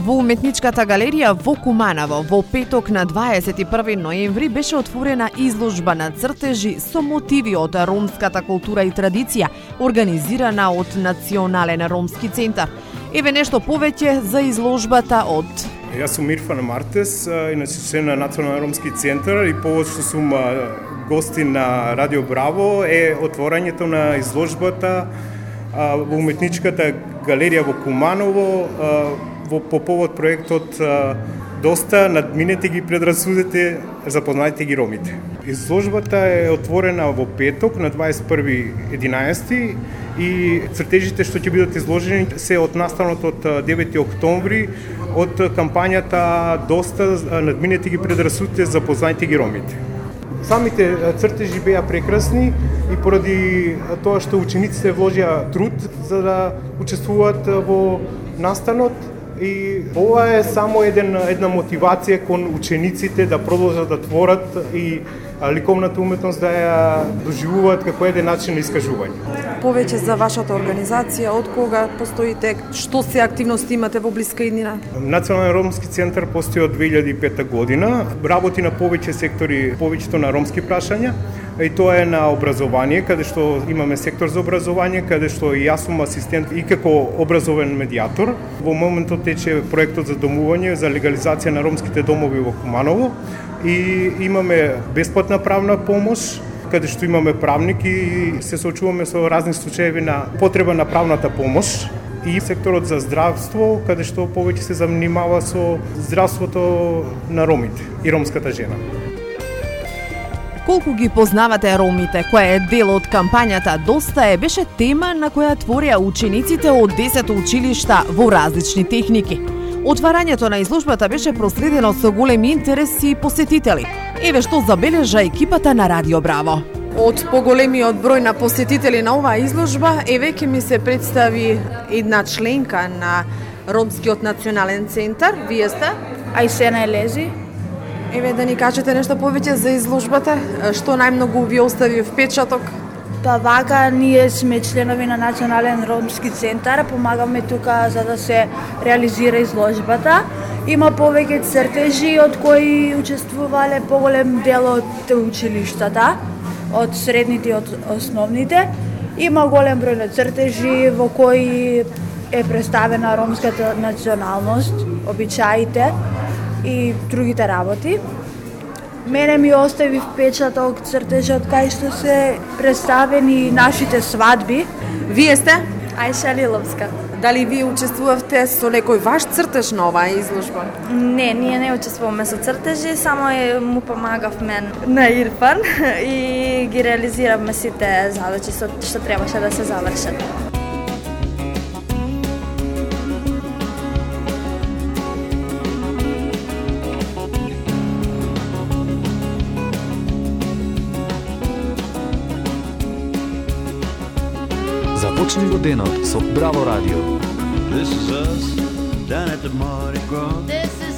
Во уметничката галерија во Куманово во петок на 21 ноември беше отворена изложба на цртежи со мотиви од ромската култура и традиција, организирана од Национален ромски центар. Еве нешто повеќе за изложбата од... Јас сум Ирфан Мартес, иначе член на Национален ромски центар и повод што сум гости на Радио Браво е отворањето на изложбата во уметничката галерија во Куманово по повод проектот Доста надминете ги предрасудите, запознайте ги ромите. Изложбата е отворена во петок на 21.11 и цртежите што ќе бидат изложени се од настанот од 9 октомври од кампањата Доста надминете ги предрасудите, запознайте ги ромите. Самите цртежи беа прекрасни и поради тоа што учениците вложија труд за да учествуваат во настанот, и ова е само една мотивација кон учениците да продолжат да творат и ликовната уметност да ја доживуваат како еден начин на искажување. Повеќе за вашата организација, од кога постоите, што се активности имате во блиска иднина? Национален ромски центар постои од 2005 година, работи на повеќе сектори, повеќето на ромски прашања, и тоа е на образование, каде што имаме сектор за образование, каде што и јас сум асистент и како образовен медиатор. Во моментот тече проектот за домување, за легализација на ромските домови во Куманово и имаме бесплатна правна помош, каде што имаме правник и се соочуваме со разни случаи на потреба на правната помош, и секторот за здравство, каде што повеќе се занимава со здравството на ромите и ромската жена. Колку ги познавате ромите, која е дел од кампањата Доста е, беше тема на која творија учениците од 10 училишта во различни техники. Отварањето на изложбата беше проследено со големи интерес и посетители. Еве што забележа екипата на Радио Браво. Од поголемиот број на посетители на оваа изложба, еве ќе ми се представи една членка на Ромскиот национален центар. Вие сте? Ајсена Елези. Еве да ни кажете нешто повеќе за изложбата, што најмногу ви остави впечаток? Па вака, ние сме членови на Национален ромски центар, помагаме тука за да се реализира изложбата. Има повеќе цртежи од кои учествувале поголем дел од училиштата, од средните и од основните. Има голем број на цртежи во кои е представена ромската националност, обичаите и другите работи. Мене ми остави впечаток цртежот кај што се представени нашите свадби. Вие сте? Ајша Лиловска. Дали вие учествувавте со некој ваш цртеж на оваа изложба? Не, ние не учествуваме со цртежи, само му помагав мен на Ирфан и ги реализиравме сите задачи што требаше да се завршат. Започни го денот со Браво Радио. This is us down at the Mardi Gras. This is